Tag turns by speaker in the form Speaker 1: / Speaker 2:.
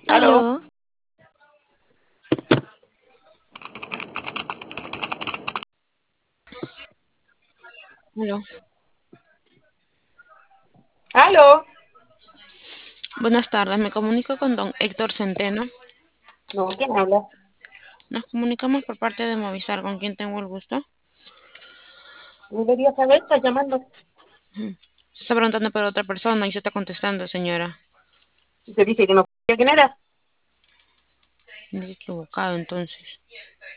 Speaker 1: Aló,
Speaker 2: Aló,
Speaker 1: aló. Aló.
Speaker 2: buenas tardes. Me comunico con don Héctor Centeno.
Speaker 1: No, ¿quién habla?
Speaker 2: Nos comunicamos por parte de Movistar, con quien tengo el gusto.
Speaker 1: Debería saber, está llamando.
Speaker 2: Se está preguntando por otra persona y se está contestando, señora.
Speaker 1: Y te dice que no sabía quién era.
Speaker 2: Me he equivocado entonces.